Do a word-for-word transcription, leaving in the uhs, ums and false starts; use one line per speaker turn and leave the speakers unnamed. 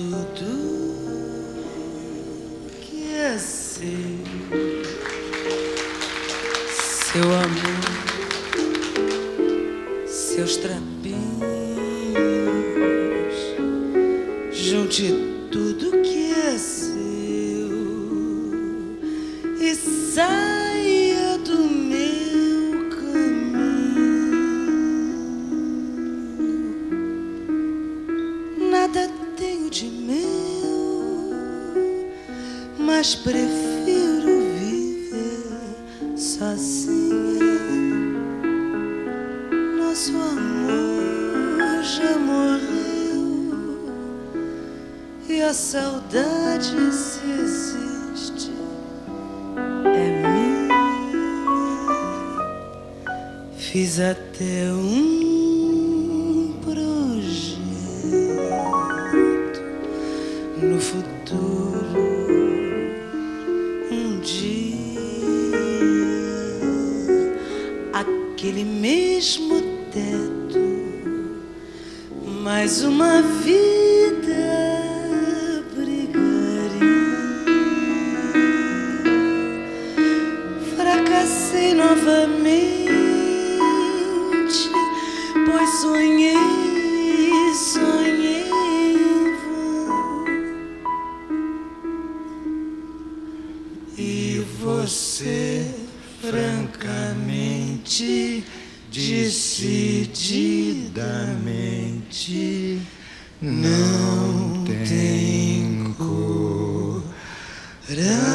tudo que é seu, seu amor, seus trapinhos, junte tudo que é seu e saia do meu caminho. Nada tenho de meu, mas prefiro viver sozinha. Nosso amor já morreu e a saudade, se existe, é minha. Fiz até um projeto no futuro. Um dia, aquele mesmo teto, mais uma vida brigaria. Fracassei novamente, pois sonhei, sonhei em vão. E você, francamente, decididamente, não tem coragem.